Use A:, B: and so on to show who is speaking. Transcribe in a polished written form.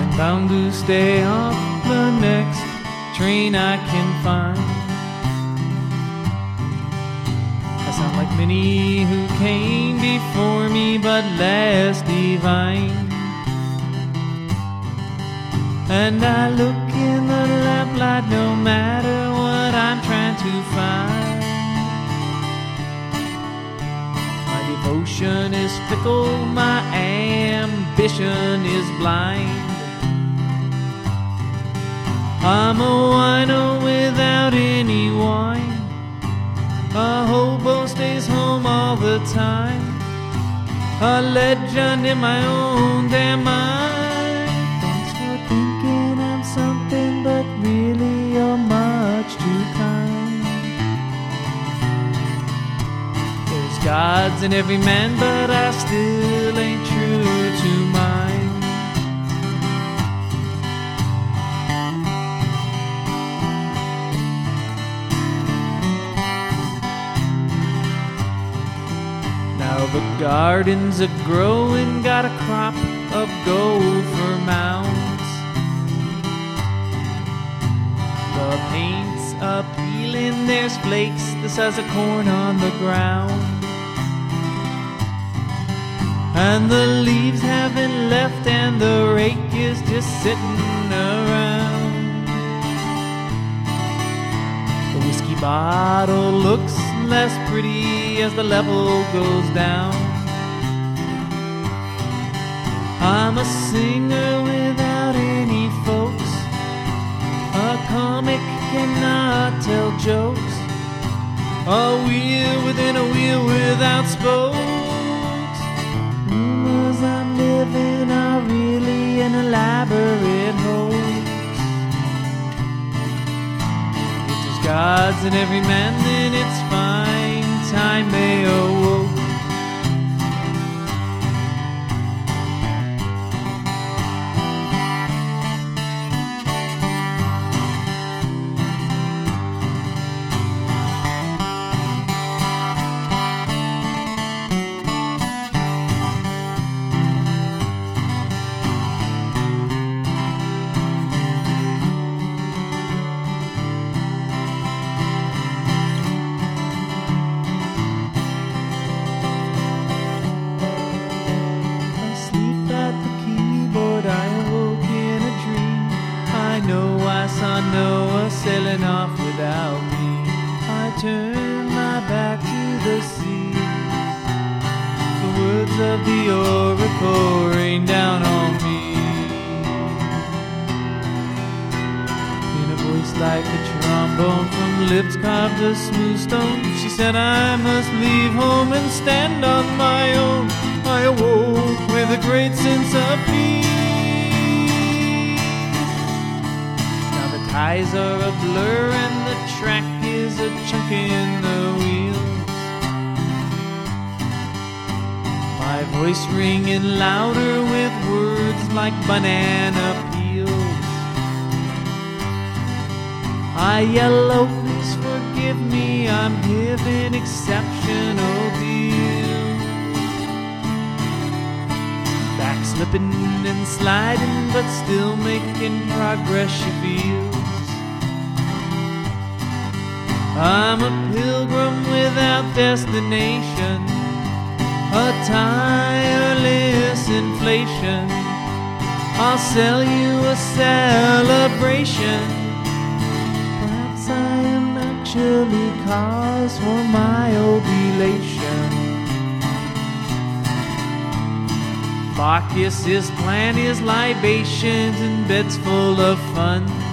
A: I'm bound to stay off the next train I can find. I sound like many who came before me but less divine. And I look in the lamplight no matter what I'm trying to find. My devotion is fickle, my ambition is blind. I'm a wino without any wine. A hobo stays home all the time. A legend in my own damn mind. Thanks for thinking I'm something, but really you're much too kind. There's gods in every man, but I still ain't true to mine. Now the gardens are growing, got a crop of gopher mounds. The paint's a peeling, there's flakes the size of corn on the ground. And the leaves haven't left and the rake is just sitting around. The whiskey bottle looks less pretty as the level goes down. I'm a singer without any folks. A comic cannot tell jokes. A wheel within a wheel without spokes. Rumors I'm living are really an elaborate hoax. If there's gods in every man, then it's fine. Time they awoke. Noah sailing off without me. I turn my back to the sea. The words of the oracle rain down on me. In a voice like a trombone from lips carved of smooth stone, she said I must leave home and stand on my own. I awoke with a great sense of peace. Eyes are a blur and the track is a chunk in the wheels. My voice ringing louder with words like banana peels. I yell, oh please forgive me, I'm giving exceptional deals. Backslipping and sliding but still making progress, she feels. I'm a pilgrim without destination, a tireless inflation. I'll sell you a celebration. Perhaps I am actually cause for my oblation. Bacchus' plan is libations and beds full of fun.